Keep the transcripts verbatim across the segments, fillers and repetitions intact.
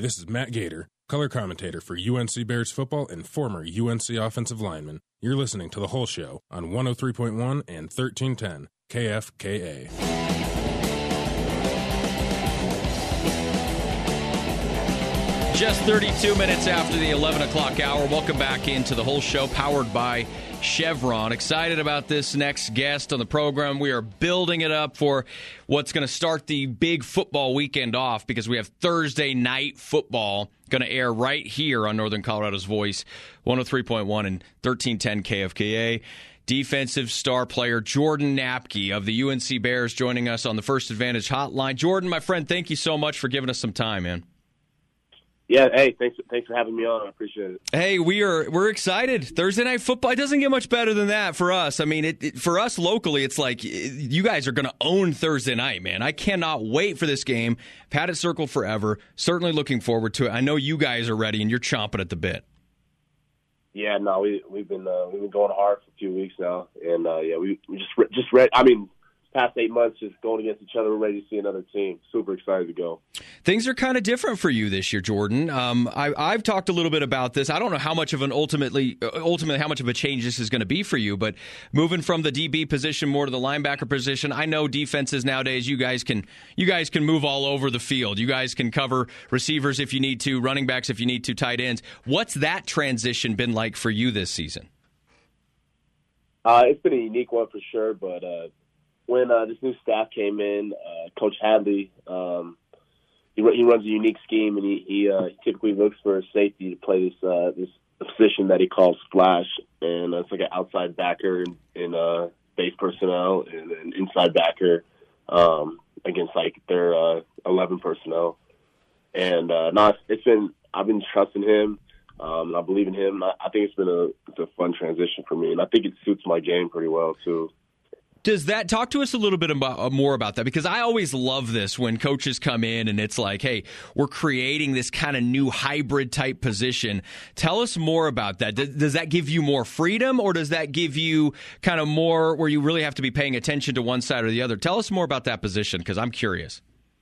this is Matt Gator, color commentator for U N C Bears football and former U N C offensive lineman. You're listening to The Whole Show on one oh three point one and thirteen ten K F K A. Just thirty-two minutes after the eleven o'clock hour. Welcome back into The Whole Show, powered by Chevron. Excited about this next guest on the program. We are building it up for what's going to start the big football weekend off, because we have Thursday night football going to air right here on Northern Colorado's Voice, one oh three point one and thirteen ten K F K A. Defensive star player Jordan Napke of the U N C Bears joining us on the First Advantage Hotline. Jordan, my friend, thank you so much for giving us some time, man. Yeah, hey, thanks thanks for having me on. I appreciate it. Hey, we are we're excited. Thursday night football, it doesn't get much better than that for us. I mean, it, it, for us locally, it's like you guys are going to own Thursday night, man. I cannot wait for this game. I've had it circled forever. Certainly looking forward to it. I know you guys are ready and you're chomping at the bit. Yeah, no, we we've been uh, we've been going hard for a few weeks now, and uh, yeah, we, we just re- just read. I mean. Past eight months just going against each other. We're ready to see another team. Super excited to go. Things are kind of different for you this year, Jordan. Um, I, I've talked a little bit about this. I don't know how much of an ultimately, ultimately how much of a change this is going to be for you, but moving from the D B position more to the linebacker position, I know defenses nowadays, you guys can you guys can move all over the field. You guys can cover receivers if you need to, running backs if you need to, tight ends. What's that transition been like for you this season? Uh, it's been a unique one for sure, but uh, when uh, this new staff came in, uh, Coach Hadley, um, he, he runs a unique scheme, and he he, uh, he typically looks for a safety to play this uh, this position that he calls flash, and uh, it's like an outside backer in, in uh, base personnel, and an inside backer um, against like their uh, eleven personnel. And uh, no, it's, it's been I've been trusting him, um, and I believe in him. I, I think it's been a it's a fun transition for me, and I think it suits my game pretty well too. Does that talk to us a little bit about, more about that? Because I always love this when coaches come in and it's like, hey, we're creating this kind of new hybrid type position. Tell us more about that. Does, does that give you more freedom, or does that give you kind of more where you really have to be paying attention to one side or the other? Tell us more about that position, because I'm curious.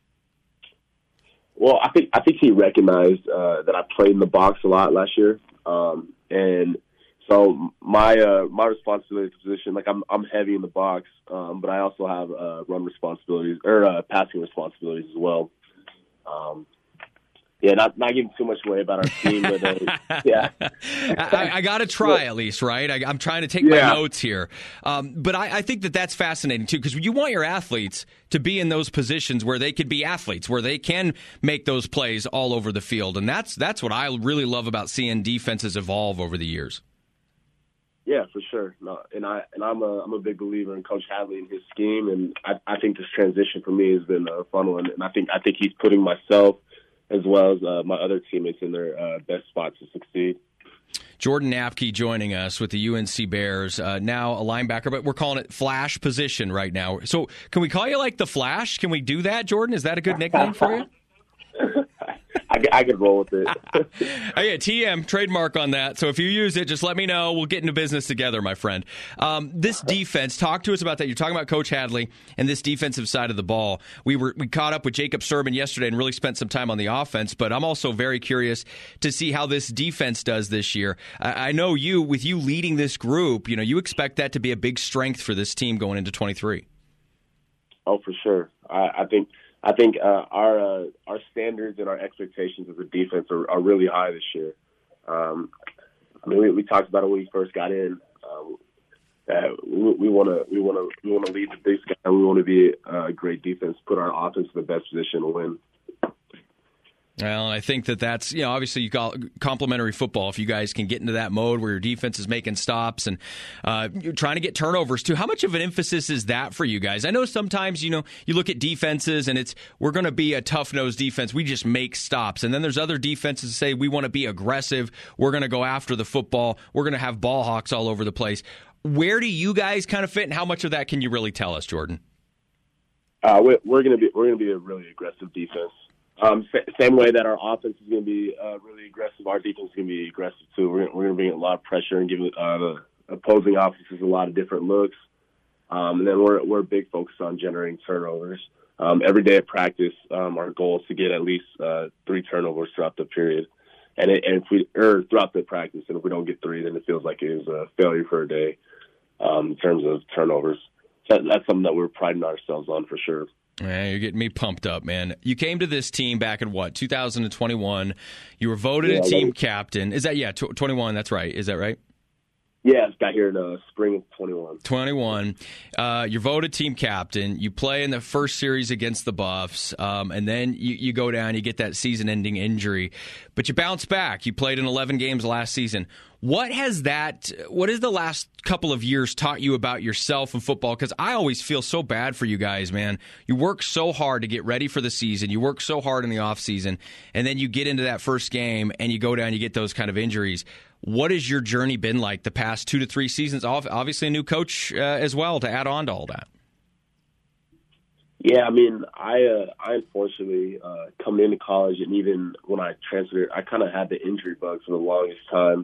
Well, I think I think he recognized uh, that I played in the box a lot last year, um, and so my uh, my responsibility position, like I'm I'm heavy in the box, um, but I also have uh, run responsibilities or uh, passing responsibilities as well. Um, yeah, not not giving too much away about our team, but uh, yeah, I, I got to try at least, right? I, I'm trying to take yeah. my notes here, um, but I, I think that that's fascinating too, because you want your athletes to be in those positions where they could be athletes, where they can make those plays all over the field, and that's that's what I really love about seeing defenses evolve over the years. Yeah, for sure. No, and I and I'm a I'm a big believer in Coach Hadley and his scheme, and I, I think this transition for me has been a fun one, and I think I think he's putting myself as well as uh, my other teammates in their uh, best spot to succeed. Jordan Napke joining us with the U N C Bears, uh, now a linebacker, but we're calling it Flash position right now. So can we call you like the Flash? Can we do that, Jordan? Is that a good nickname for you? I, I could roll with it. Oh, yeah, T M, trademark on that. So if you use it, just let me know. We'll get into business together, my friend. Um, this defense, talk to us about that. You're talking about Coach Hadley and this defensive side of the ball. We were we caught up with Jacob Sermon yesterday and really spent some time on the offense, but I'm also very curious to see how this defense does this year. I, I know you, with you leading this group, you know, you expect that to be a big strength for this team going into twenty-three. Oh, for sure. I, I think – I think uh, our uh, our standards and our expectations as a defense are, are really high this year. Um, I mean, we, we talked about it when we first got in. Um, that we want to we want to we want to lead the big sky. We want to be a great defense, put our offense in the best position to win. Well, I think that that's, you know, obviously you call complementary football. If you guys can get into that mode where your defense is making stops and uh, you're trying to get turnovers too, how much of an emphasis is that for you guys? I know sometimes, you know, you look at defenses and it's, we're going to be a tough-nosed defense. We just make stops. And then there's other defenses that say we want to be aggressive. We're going to go after the football. We're going to have ball hawks all over the place. Where do you guys kind of fit, and how much of that can you really tell us, Jordan? Uh, we're we're going to be we're going to be a really aggressive defense. Um, same way that our offense is going to be uh, really aggressive, our defense is going to be aggressive too. We're, we're going to bring a lot of pressure and give uh, the opposing offenses a lot of different looks. Um, and then we're we're big focus on generating turnovers. um, every day at practice, um, our goal is to get at least uh, three turnovers throughout the period. And, it, and if we or throughout the practice, and if we don't get three, then it feels like it was a failure for a day um, in terms of turnovers. So that, that's something that we're priding ourselves on for sure. Man, you're getting me pumped up, man. You came to this team back in what, two thousand twenty-one. You were voted yeah, a team captain. Is that, yeah, twenty-one, that's right. Is that right? Yeah, I got here in the spring of twenty-one. twenty-one. Uh, you're voted team captain. You play in the first series against the Buffs, um, and then you, you go down, you get that season-ending injury. But you bounce back. You played in eleven games last season. What has that, what has the last couple of years taught you about yourself and football? Because I always feel so bad for you guys, man. You work so hard to get ready for the season. You work so hard in the offseason, and then you get into that first game, and you go down, you get those kind of injuries. What has your journey been like the past two to three seasons? Obviously a new coach uh, as well to add on to all that. Yeah, I mean, I uh, I unfortunately uh, coming into college, and even when I transferred, I kind of had the injury bug for the longest time.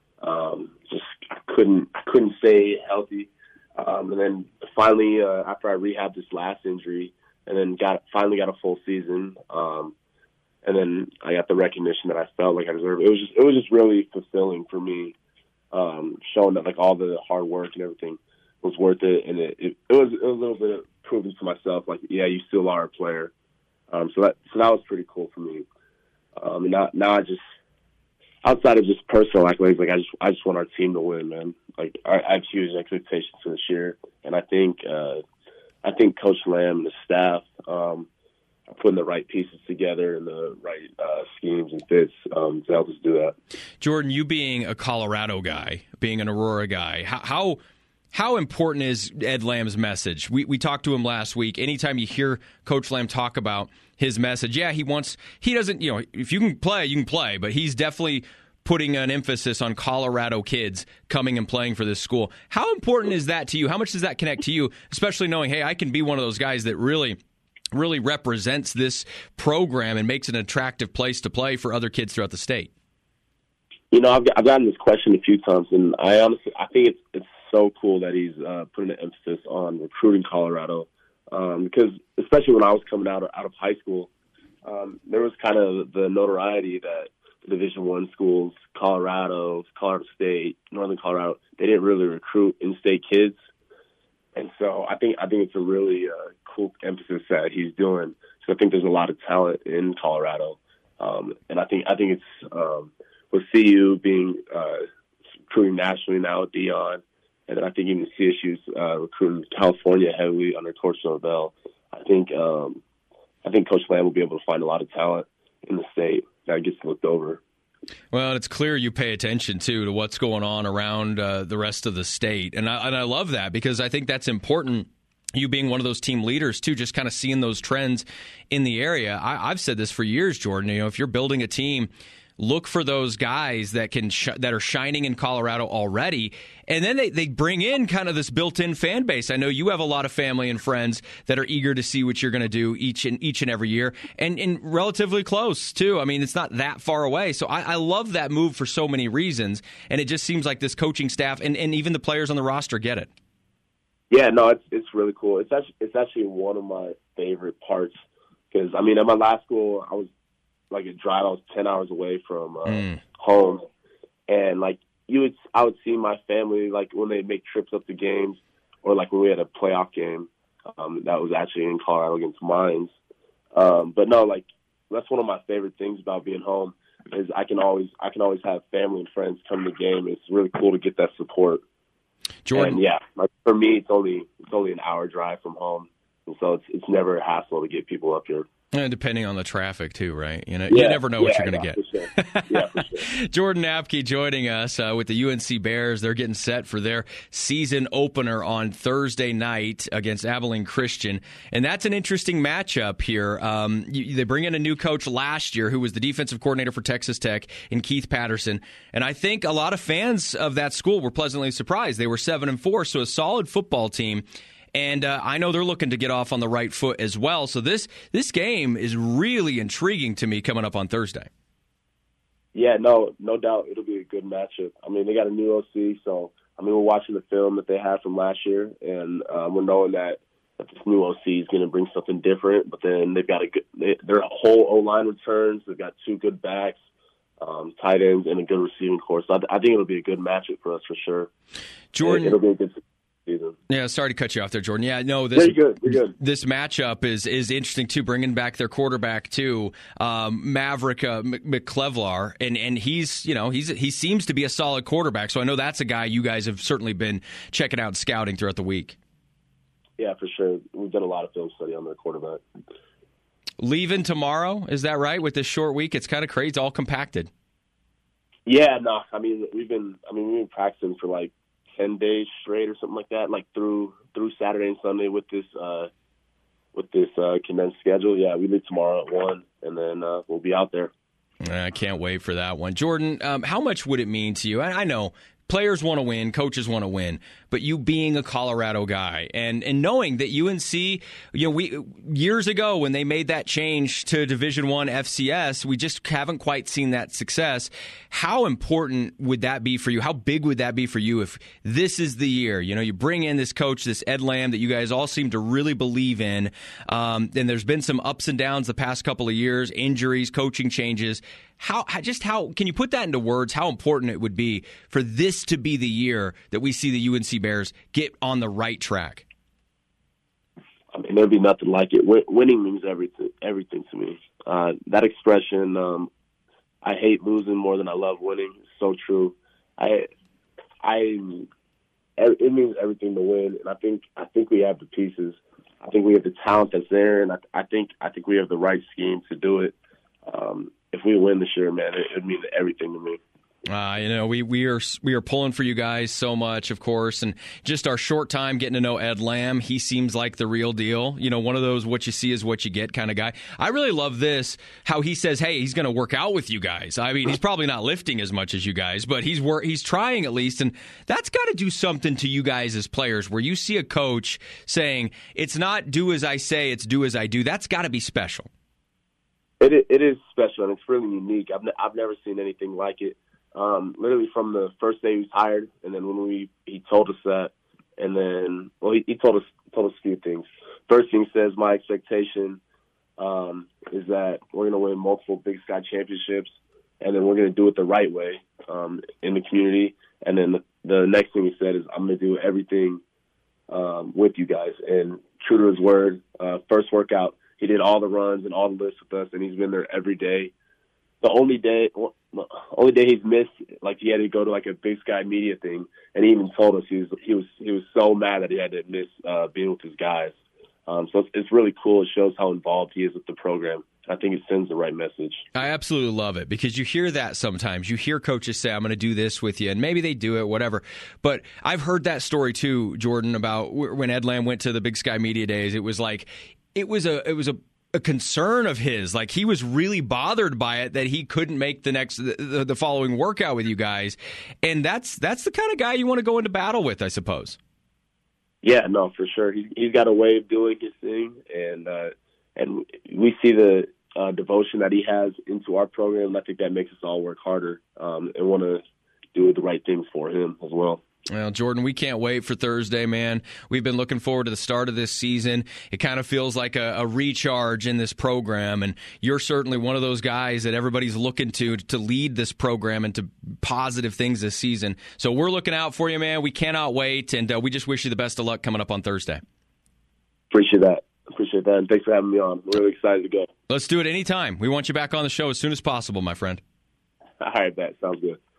Um, just I couldn't I couldn't stay healthy, um, and then finally uh, after I rehabbed this last injury, and then got finally got a full season, um, and then I got the recognition that I felt like I deserved. It was just it was just really fulfilling for me, um, showing that like all the hard work and everything was worth it, and it, it, it was it was a little bit of proving to myself like yeah, you still are a player. Um, so that so that was pretty cool for me. Um, and now now I just. Outside of just personal accolades, like I just, I just want our team to win, man. Like I, I have huge expectations for this year, and I think, uh, I think Coach Lamb and the staff um, are putting the right pieces together and the right uh, schemes and fits um, to help us do that. Jordan, you being a Colorado guy, being an Aurora guy, how how, how important is Ed Lamb's message? We we talked to him last week. Anytime you hear Coach Lamb talk about his message, yeah, he wants, he doesn't, you know, if you can play, you can play, but he's definitely putting an emphasis on Colorado kids coming and playing for this school. How important is that to you? How much does that connect to you, especially knowing, hey, I can be one of those guys that really, really represents this program and makes it an attractive place to play for other kids throughout the state? You know, I've, I've gotten this question a few times, and I honestly, I think it's it's so cool that he's uh, putting an emphasis on recruiting Colorado. Um, because especially when I was coming out of, out of high school, um, there was kind of the notoriety that the Division One schools, Colorado, Colorado State, Northern Colorado, they didn't really recruit in-state kids, and so I think I think it's a really uh, cool emphasis that he's doing. So I think there's a lot of talent in Colorado, um, and I think I think it's um, with C U being uh, recruiting nationally now with Dion. And then I think even C S U's uh, recruiting California heavily under Coach Norvell. I think um, I think Coach Lamb will be able to find a lot of talent in the state that gets looked over. Well, it's clear you pay attention, too, to what's going on around uh, the rest of the state. And I, and I love that because I think that's important. You being one of those team leaders, too, just kind of seeing those trends in the area. I, I've said this for years, Jordan. You know, if you're building a team, look for those guys that can sh- that are shining in Colorado already, and then they, they bring in kind of this built-in fan base. I know you have a lot of family and friends that are eager to see what you're going to do each and each and every year, and, and relatively close too. I mean, it's not that far away. So I, I love that move for so many reasons, and it just seems like this coaching staff and, and even the players on the roster get it. Yeah, no, it's it's really cool. It's actually it's actually one of my favorite parts because I mean, at my last school, I was like a drive. I was ten hours away from uh, mm. home, and like you would, I would see my family like when they make trips up to games, or like when we had a playoff game um, that was actually in Colorado against Mines. Um, but no, like that's one of my favorite things about being home is I can always I can always have family and friends come to the game. It's really cool to get that support. Jordan, and yeah, like for me, it's only it's only an hour drive from home, and so it's it's never a hassle to get people up here. And depending on the traffic, too, right? You know, yeah, you never know what yeah, you're going to yeah, get. For sure. Yeah, for sure. Jordan Apke joining us uh, with the U N C Bears. They're getting set for their season opener on Thursday night against Abilene Christian. And that's an interesting matchup here. Um, you, they bring in a new coach last year who was the defensive coordinator for Texas Tech in Keith Patterson. And I think a lot of fans of that school were pleasantly surprised. They were seven and four, so a solid football team. And uh, I know they're looking to get off on the right foot as well. So this this game is really intriguing to me coming up on Thursday. Yeah, no, no doubt it'll be a good matchup. I mean, they got a new O C, so I mean, we're watching the film that they had from last year, and um, we're knowing that that this new O C is going to bring something different. But then they've got a good, they, their whole O-line returns. They've got two good backs, um, tight ends, and a good receiving corps. So I, I think it'll be a good matchup for us for sure. Jordan, it'll be a good season. Yeah, sorry to cut you off there, Jordan. Yeah, no, this Very good, very good. This matchup is is interesting too. Bringing back their quarterback too, um, Maverick uh, McClevlar, and and he's you know he's he seems to be a solid quarterback. So I know that's a guy you guys have certainly been checking out, and scouting throughout the week. Yeah, for sure. We've done a lot of film study on their quarterback. Leaving tomorrow, is that right? With this short week, it's kind of crazy. It's all compacted. Yeah, no. I mean, we've been. I mean, we've been practicing for like ten days straight or something like that, like through through Saturday and Sunday with this uh, with this uh, condensed schedule. Yeah, we leave tomorrow at one, and then uh, we'll be out there. I can't wait for that one, Jordan. Um, how much would it mean to you? I, I know. Players want to win, coaches want to win, but you being a Colorado guy and, and knowing that U N C, you know, we years ago when they made that change to Division One F C S, we just haven't quite seen that success. How important would that be for you? How big would that be for you if this is the year? You know, you bring in this coach, this Ed Lamb that you guys all seem to really believe in, um, and there's been some ups and downs the past couple of years, injuries, coaching changes. How, just how can you put that into words? How important it would be for this to be the year that we see the U N C Bears get on the right track? I mean, there'd be nothing like it. Win- winning means everything, everything to me. Uh, that expression, um, "I hate losing more than I love winning," is so true. I, I, it means everything to win, and I think I think we have the pieces. I think we have the talent that's there, and I, I think I think we have the right scheme to do it. Um, If we win this year, man, it, it means everything to me. Uh, you know, we, we are we are pulling for you guys so much, of course, and just our short time getting to know Ed Lamb, he seems like the real deal. You know, one of those what you see is what you get kind of guy. I really love this, how he says, hey, he's going to work out with you guys. I mean, he's probably not lifting as much as you guys, but he's wor- he's trying at least, and that's got to do something to you guys as players, where you see a coach saying, it's not do as I say, it's do as I do. That's got to be special. It it is special, and it's really unique. I've ne- I've never seen anything like it. Um, literally from the first day he was hired, and then when we he told us that, and then well he, he told us told us a few things. First thing he says, my expectation um, is that we're going to win multiple Big Sky championships, and then we're going to do it the right way um, in the community. And then the, the next thing he said is, I'm going to do everything um, with you guys. And true to his word, uh, first workout, he did all the runs and all the lifts with us, and he's been there every day. The only day, the only day he's missed, like he had to go to like a Big Sky media thing, and he even told us he was he was he was so mad that he had to miss uh, being with his guys. Um, so it's, it's really cool. It shows how involved he is with the program. I think it sends the right message. I absolutely love it, because you hear that sometimes. You hear coaches say, I'm going to do this with you, and maybe they do it, whatever. But I've heard that story too, Jordan, about when Ed Lamb went to the Big Sky Media Days. It was like it was a it was a, a concern of his. Like he was really bothered by it that he couldn't make the next the, the following workout with you guys. And that's that's the kind of guy you want to go into battle with, I suppose. Yeah, no, for sure. He's he's got a way of doing his thing, and uh, and we see the uh, devotion that he has into our program. And I think that makes us all work harder um, and want to do the right things for him as well. Well, Jordan, we can't wait for Thursday, man. We've been looking forward to the start of this season. It kind of feels like a, a recharge in this program, and you're certainly one of those guys that everybody's looking to to lead this program into positive things this season. So we're looking out for you, man. We cannot wait, and uh, we just wish you the best of luck coming up on Thursday. Appreciate that. Appreciate that, and thanks for having me on. I'm really excited to go. Let's do it anytime. We want you back on the show as soon as possible, my friend. All right, that sounds good.